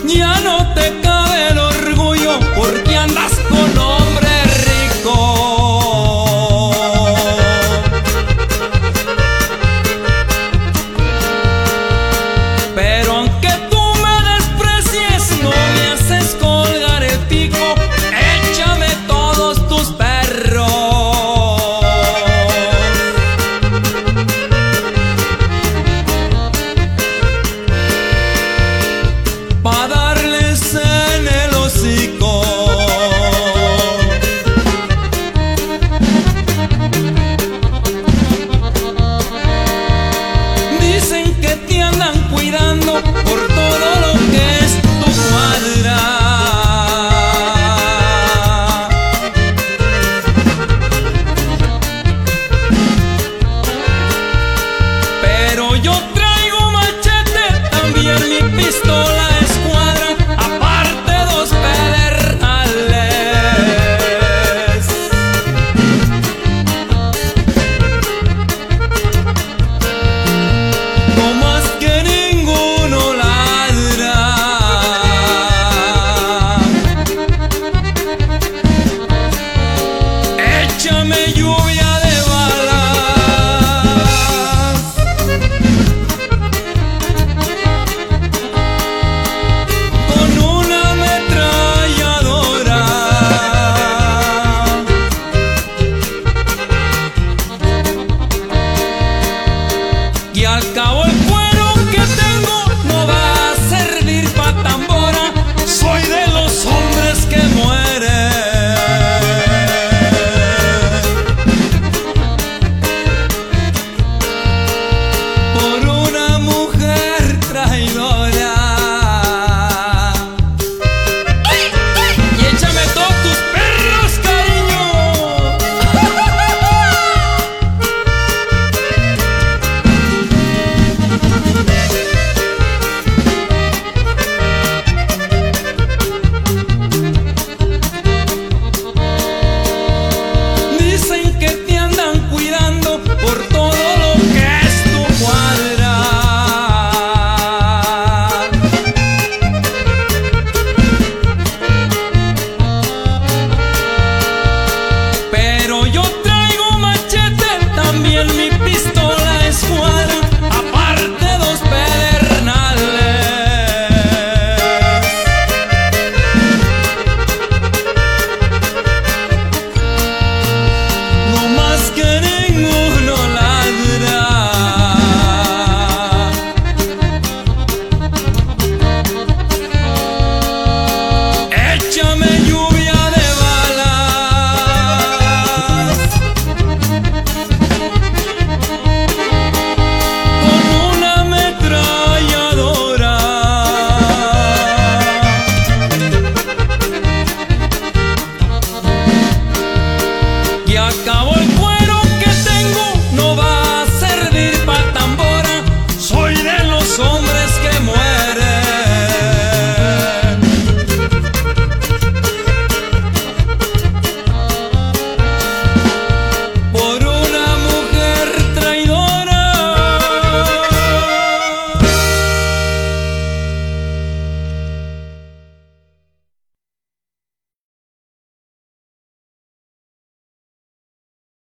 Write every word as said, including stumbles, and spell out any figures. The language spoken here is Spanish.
Ya no te cabe el orgullo porque andas con hombre rico. Pero aunque tú me desprecies, no me haces colgar el pico. Échame todos tus perros pa' darles en el hocico. Dicen que te andan cuidando por todo lo que es tu cuadra, pero yo traigo machete, también mi pistola es